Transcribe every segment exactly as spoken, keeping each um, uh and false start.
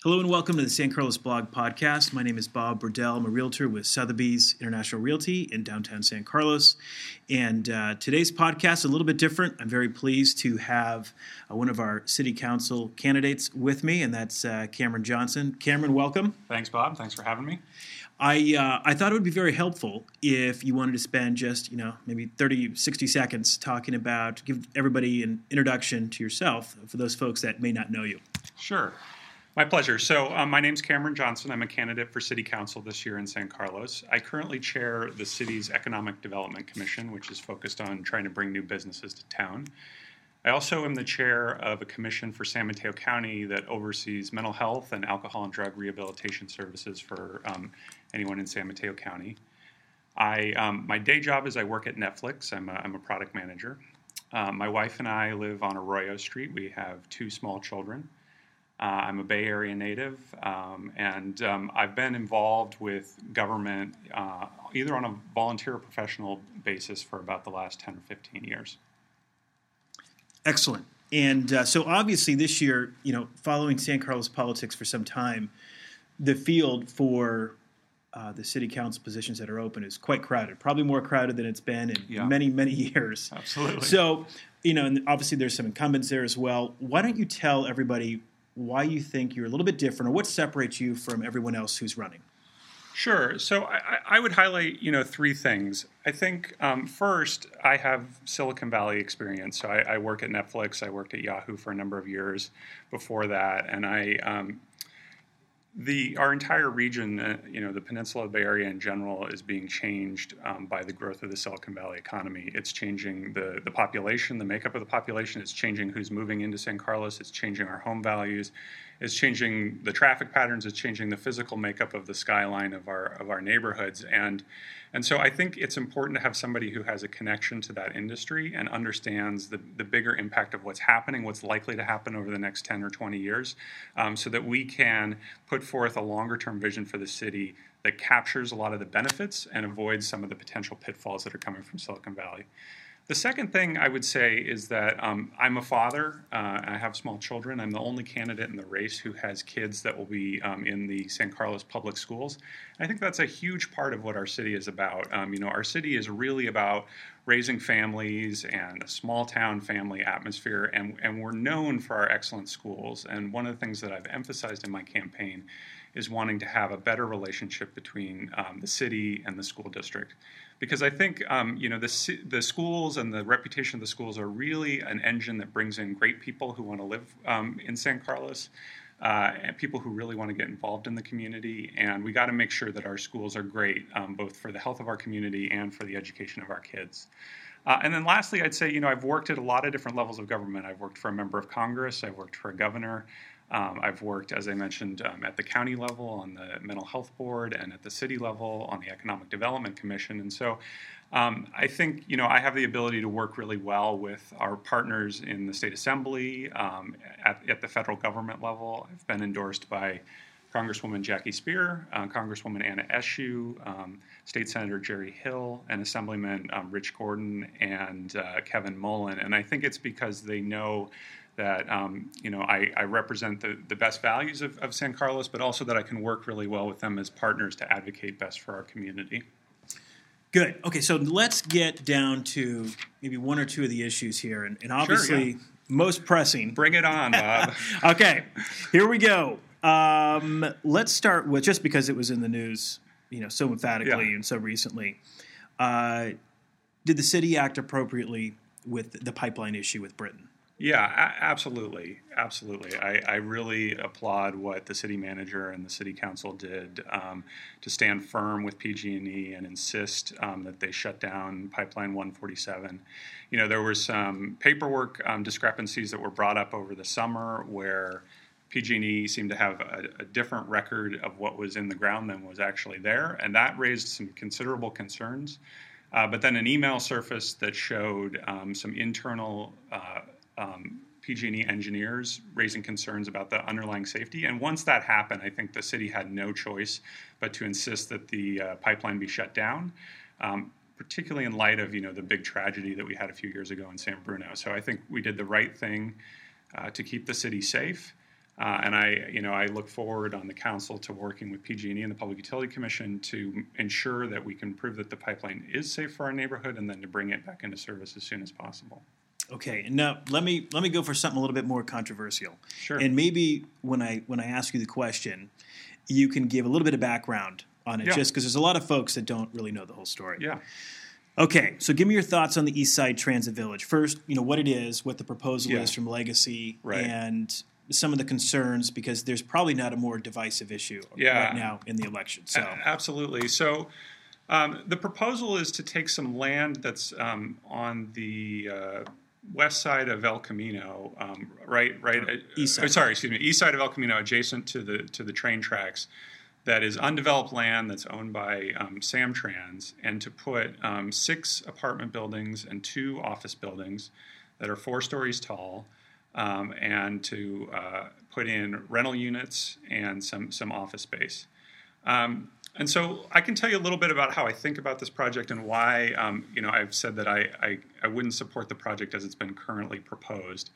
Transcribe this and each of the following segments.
Hello and welcome to the San Carlos Blog Podcast. My name is Bob Burdell. I'm a realtor with Sotheby's International Realty in downtown San Carlos. And uh, today's podcast is a little bit different. I'm very pleased to have uh, one of our city council candidates with me, and that's uh, Cameron Johnson. Cameron, welcome. Thanks, Bob. Thanks for having me. I uh, I thought it would be very helpful if you wanted to spend just, you know, maybe thirty, sixty seconds talking about, give everybody an introduction to yourself for those folks that may not know you. Sure. My pleasure. So um, my name's Cameron Johnson. I'm a candidate for City Council this year in San Carlos. I currently chair the city's Economic Development Commission, which is focused on trying to bring new businesses to town. I also am the chair of a commission for San Mateo County that oversees mental health and alcohol and drug rehabilitation services for um, anyone in San Mateo County. I um, my day job is I work at Netflix. I'm a, I'm a product manager. Uh, my wife and I live on Arroyo Street. We have two small children. Uh, I'm a Bay Area native, um, and um, I've been involved with government uh, either on a volunteer or professional basis for about the last ten or fifteen years. Excellent. And uh, so obviously this year, you know, following San Carlos politics for some time, the field for uh, the city council positions that are open is quite crowded, probably more crowded than it's been in yeah. many, many years. Absolutely. So, you know, and obviously there's some incumbents there as well. Why don't you tell everybody why you think you're a little bit different, or what separates you from everyone else who's running? Sure. So I, I would highlight, you know, three things. I think um, first, I have Silicon Valley experience. So I, I work at Netflix. I worked at Yahoo for a number of years before that, and I um, the our entire region, uh, you know, the Peninsula of the Bay Area in general, is being changed um, by the growth of the Silicon Valley economy. It's changing the the population, the makeup of the population. It's changing who's moving into San Carlos. It's changing our home values. It's changing the traffic patterns. It's changing the physical makeup of the skyline of our of our neighborhoods. And and so I think it's important to have somebody who has a connection to that industry and understands the, the bigger impact of what's happening, what's likely to happen over the next ten or twenty years, um, so that we can put forth a longer-term vision for the city that captures a lot of the benefits and avoids some of the potential pitfalls that are coming from Silicon Valley. The second thing I would say is that um, I'm a father. Uh, I have small children. I'm the only candidate in the race who has kids that will be um, in the San Carlos public schools. I think that's a huge part of what our city is about. Um, you know, our city is really about raising families and a small town family atmosphere, and, and we're known for our excellent schools. And one of the things that I've emphasized in my campaign is wanting to have a better relationship between um, the city and the school district. Because I think, um, you know, the the schools and the reputation of the schools are really an engine that brings in great people who want to live um, in San Carlos, uh, and people who really want to get involved in the community. And we got to make sure that our schools are great, um, both for the health of our community and for the education of our kids. Uh, and then lastly, I'd say, you know, I've worked at a lot of different levels of government. I've worked for a member of Congress. I've worked for a governor. Um, I've worked, as I mentioned, um, at the county level on the mental health board, and at the city level on the Economic Development Commission. And so um, I think, you know, I have the ability to work really well with our partners in the state assembly, um, at, at the federal government level. I've been endorsed by Congresswoman Jackie Spear, uh, Congresswoman Anna Eshoo, um, State Senator Jerry Hill, and Assemblyman um, Rich Gordon and uh, Kevin Mullen. And I think it's because they know that, um, you know, I, I represent the, the best values of, of San Carlos, but also that I can work really well with them as partners to advocate best for our community. Good. Okay, so let's get down to maybe one or two of the issues here. And, and obviously, sure, yeah. most pressing. Bring it on, Bob. Okay, here we go. Um, let's start with, just because it was in the news, you know, so emphatically yeah. and so recently, uh, did the city act appropriately with the pipeline issue with Britain? Yeah, a- absolutely. Absolutely. I, I really applaud what the city manager and the city council did um, to stand firm with P G and E and insist um, that they shut down Pipeline one forty-seven. You know, there were some paperwork um, discrepancies that were brought up over the summer where P G and E seemed to have a, a different record of what was in the ground than was actually there, and that raised some considerable concerns. Uh, but then an email surfaced that showed um, some internal uh, Um, P G and E engineers raising concerns about the underlying safety. And once that happened, I think the city had no choice but to insist that the uh, pipeline be shut down, um, particularly in light of, you know, the big tragedy that we had a few years ago in San Bruno. So I think we did the right thing uh, to keep the city safe. Uh, and I, you know, I look forward on the council to working with P G and E and the Public Utility Commission to ensure that we can prove that the pipeline is safe for our neighborhood, and then to bring it back into service as soon as possible. Okay, and now let me let me go for something a little bit more controversial. Sure. And maybe when I when I ask you the question, you can give a little bit of background on it, Yeah. just because there's a lot of folks that don't really know the whole story. Yeah. Okay, so give me your thoughts on the East Side Transit Village. First, you know, what it is, what the proposal Yeah. is from Legacy, Right. and some of the concerns, because there's probably not a more divisive issue Yeah. right now in the election. So, A- absolutely. So um, the proposal is to take some land that's um, on the uh, west side of El Camino, um, right, right, uh, East side. uh, sorry, excuse me, east side of El Camino, adjacent to the to the train tracks. That is undeveloped land that's owned by um, Samtrans, and to put um, six apartment buildings and two office buildings that are four stories tall, um, and to uh, put in rental units and some some office space. Um, and so I can tell you a little bit about how I think about this project and why um, you know I've said that I, I I wouldn't support the project as it's been currently proposed.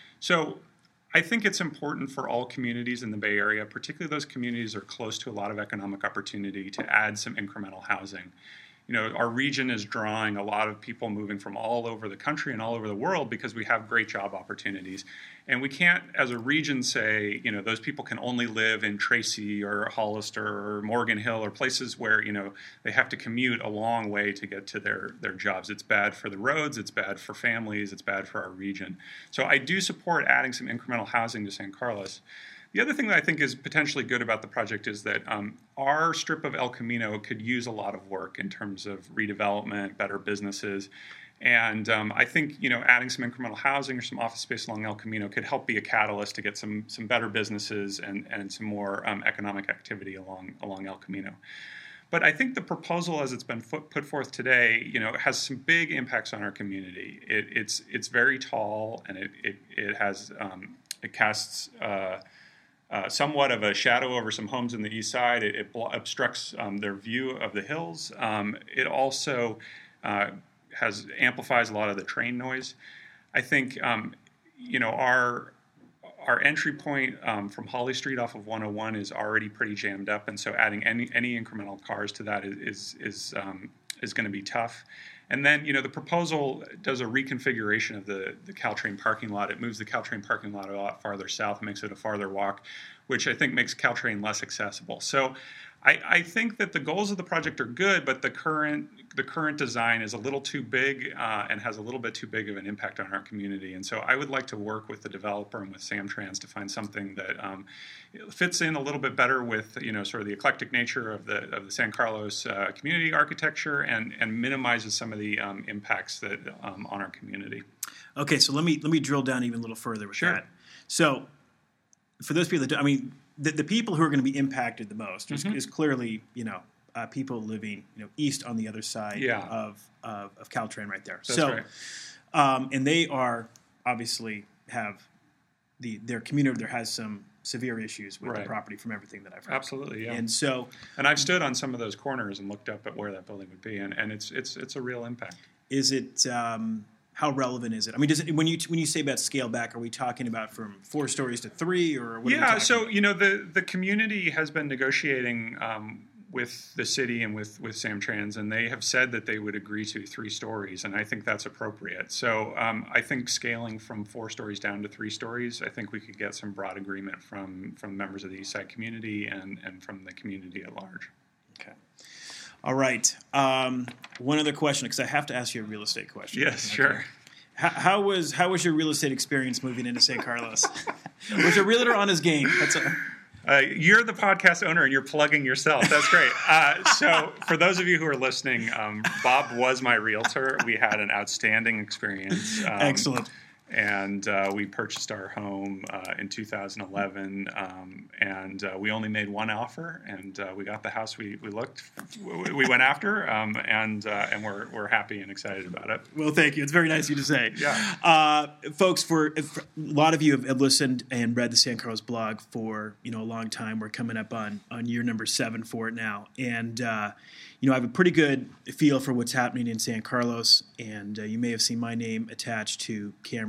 So I think it's important for all communities in the Bay Area, particularly those communities that are close to a lot of economic opportunity, to add some incremental housing. You know, our region is drawing a lot of people moving from all over the country and all over the world because we have great job opportunities. And we can't, as a region, say, you know, those people can only live in Tracy or Hollister or Morgan Hill or places where, you know, they have to commute a long way to get to their, their jobs. It's bad for the roads, it's bad for families, it's bad for our region. So I do support adding some incremental housing to San Carlos. The other thing that I think is potentially good about the project is that um, our strip of El Camino could use a lot of work in terms of redevelopment, better businesses. And um, I think, you know, adding some incremental housing or some office space along El Camino could help be a catalyst to get some some better businesses and, and some more um, economic activity along along El Camino. But I think the proposal, as it's been put, put forth today, you know, has some big impacts on our community. It, it's it's very tall, and it it, it has um, it casts uh, uh, somewhat of a shadow over some homes in the east side. It, it obstructs um, their view of the hills. Um, it also uh, has amplifies a lot of the train noise. I think um, you know our our entry point um, from Holly Street off of one oh one is already pretty jammed up, and so adding any any incremental cars to that is is is, um, is going to be tough. And then, you know, the proposal does a reconfiguration of the, the Caltrain parking lot. It moves the Caltrain parking lot a lot farther south, makes it a farther walk, which I think makes Caltrain less accessible. So I, I think that the goals of the project are good, but the current the current design is a little too big uh, and has a little bit too big of an impact on our community. And so I would like to work with the developer and with Samtrans to find something that um, fits in a little bit better with, you know, sort of the eclectic nature of the of the San Carlos uh, community architecture and and minimizes some of the um, impacts that um, on our community. okay, so let me let me drill down even a little further with Sure. that. So, for those people that do, I mean, the, the people who are going to be impacted the most is, Mhm. is clearly, you know, uh, people living, you know, east on the other side Yeah. of, of of Caltrain right there. That's so, right. um, and they are obviously have the their community there has some severe issues with Right. the property from everything that I've heard. Absolutely, yeah. And so, And I've stood on some of those corners and looked up at where that building would be, and, and it's it's it's a real impact. is it um, how relevant is it? I mean, does it, when you when you say about scale back, are we talking about from four stories to three, or what are we Yeah, talking so about? you know the the community has been negotiating um, with the city and with with Samtrans, and they have said that they would agree to three stories, and I think that's appropriate. So um, I think scaling from four stories down to three stories, I think we could get some broad agreement from from members of the East Side community and and from the community at large. Okay. All right. Um, one other question, because I have to ask you a real estate question. Yes, Okay. sure. How, how was how was your real estate experience moving into San Carlos? Was your realtor on his game? That's a, Uh, you're the podcast owner and you're plugging yourself. That's great. Uh, so for those of you who are listening, um, Bob was my realtor. We had an outstanding experience. Um, excellent. And uh, we purchased our home uh, in two thousand eleven, um, and uh, we only made one offer, and uh, we got the house we, we looked we went after, um, and uh, and we're we're happy and excited about it. Well, thank you. It's very nice of you to say. Yeah. Uh, folks, for, for a lot of you have, have listened and read the San Carlos blog for you know a long time. We're coming up on on year number seven for it now, and uh, you know I have a pretty good feel for what's happening in San Carlos, and uh, you may have seen my name attached to Cameron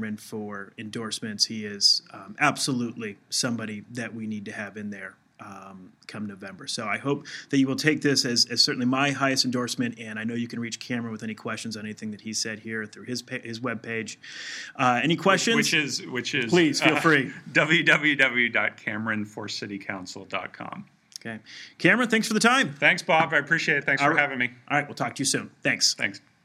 Cameron for endorsements. He is um, absolutely somebody that we need to have in there um, come November. So I hope that you will take this as, as certainly my highest endorsement, and I know you can reach Cameron with any questions on anything that he said here through his pa- his webpage. Uh, any questions? Which is which is please feel uh, free. w w w dot cameron for city council dot com. Okay, Cameron, thanks for the time. Thanks, Bob. I appreciate it. Thanks All for right. having me. All right, we'll talk to you soon. Thanks. Thanks.